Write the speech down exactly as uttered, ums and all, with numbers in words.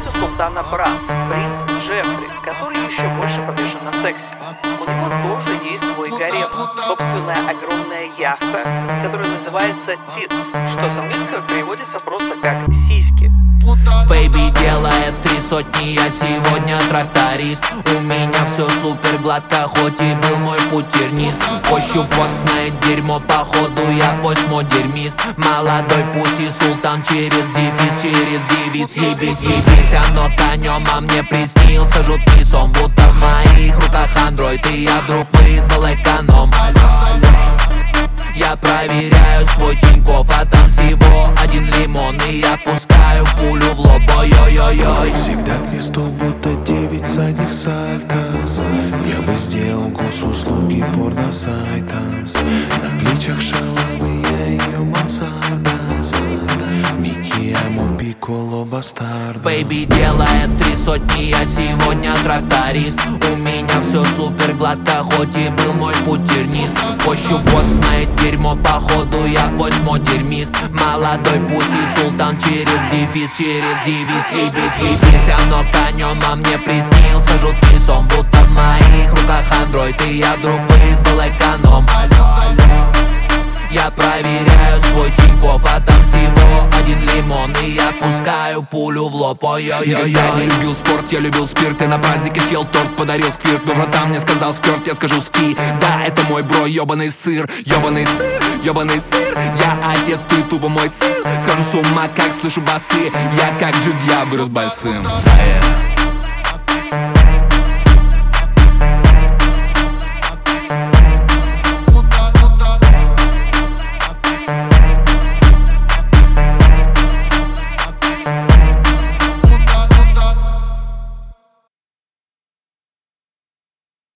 Есть у султана брат, принц Джеффри, который еще больше помешан на сексе. У него тоже есть свой гарем, собственная огромная яхта, которая называется Tits, что с английского переводится просто как «сиськи». Бэйби делает три сотни, я сегодня тракторист. У меня все супер гладко, хоть и был мой путь тернист. Пощу постное дерьмо, походу я постмодернист. Молодой пусть и султан через девиз, через девиц. Ебись, ебись, оно конем, а мне приснился жуткий сон. Будто в моих руках андроид, и я вдруг вызвал эконом. Я проверяю свой Тинькофф, а там всего один лимон. И я пускаю пулю в лоб, ой-ой-ой-ой. Всегда к месту, будто девять задних сальтос. Я бы сделал госуслуги порно-сайтам. На плечах шалавы, я ее мансарда. Микки, амо, пикколо, бастард. Бэйби делает три сотни, я сегодня тракторист. У меня все супер гладко, хоть и был мой путь тернист. Пощу постное дерьмо, походу я постмодернист. Молодой пусть и султан через девиз, через девиц. Ебись, ебись, оно конем, а мне приснился жуткий сон. Будто в моих руках андроид, и я вдруг вызвал эконом. Я проверяю свой Тинькофф, а там всего один лимон. И я пускаю пулю в лоб, ой-ой-ой-ой. Никогда не любил спорт, я любил спирт. И на празднике съел торт, подарил сквирт. Но братан мне сказал скёрт, я скажу ски. Да, это мой бро, ёбаный сыр. Ёбаный сыр, ёбаный сыр. Я отец, ты тупо мой сын. Схожу с ума, как слышу басы. Я как джиг, я вырос большим. Yeah.